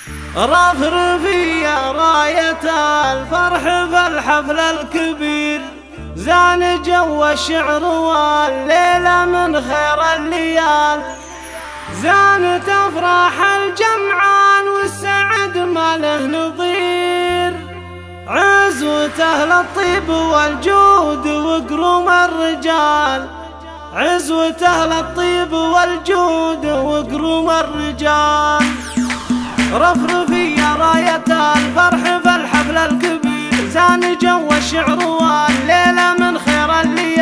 رفرفي يا راية الفرح في الحفل الكبير، زان جو الشعر والليلة من خير الليال، زانت أفراح الجمعان والسعد ما له نظير، عزوة أهل الطيب والجود وقروم الرجال، عزوة أهل الطيب والجود وقروم الرجال. رفرفي يا راية الفرح في الحفل الكبير، زان جو الشعر والليلة من خير الليالي،